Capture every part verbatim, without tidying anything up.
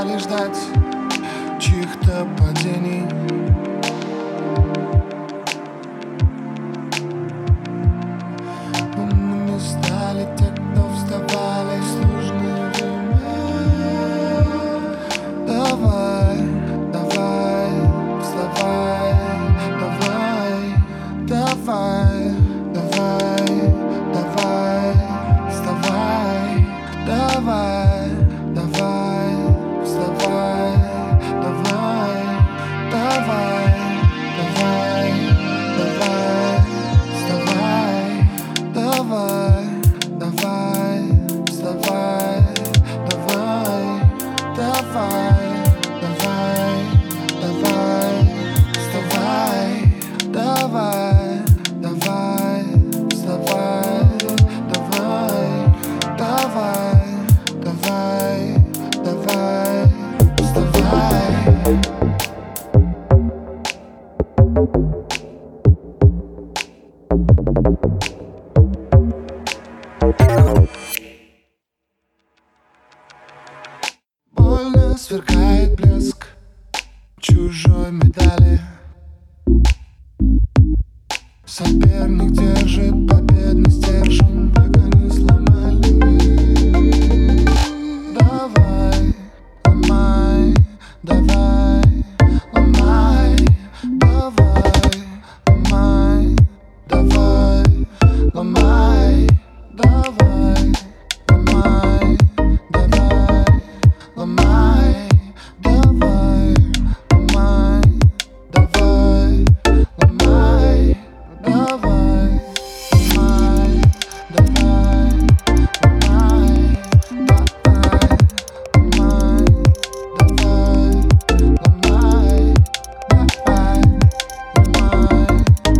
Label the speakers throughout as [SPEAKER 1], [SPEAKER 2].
[SPEAKER 1] стали ждать чьих-то падений. Умными стали те, кто вставали в сложное время. Давай, давай, вставай, давай, давай, давай, давай, вставай, давай, давай, вставай, давай, давай, давай, давай, вставай, давай, давай, вставай, давай, давай, давай, давай, вставай, давай, давай, вставай, давай, давай, давай, давай, вставай. Больно сверкает блеск чужой медали. Соперник держит победный стержень, пока не сломали. Давай, ломай, давай, ломай, давай, ломай, давай, ломай, давай, ломай, давай, ломай, давай, ломай, давай, ломай, давай, ломай, давай, ломай, давай, ломай, давай, ломай, давай, ломай,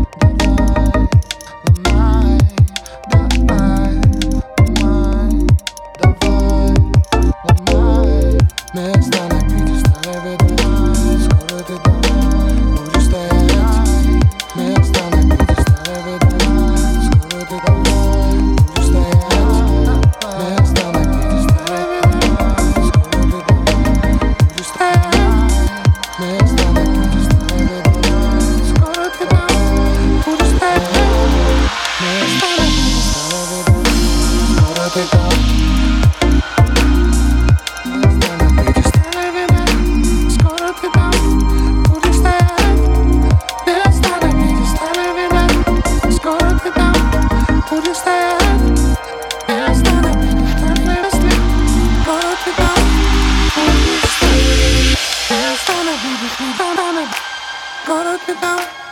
[SPEAKER 1] давай, ломай, давай, ломай. Место на пьедестале видать, скоро ты там будешь стоять. Место на пьедестале видать, скоро ты там будешь стоять. Место на пьедестале видать, скоро ты там будешь стоять. Место на пьедестале видать, скоро ты там будешь стоять. Место на пьедестале видать, скоро ты там. Gonna be down.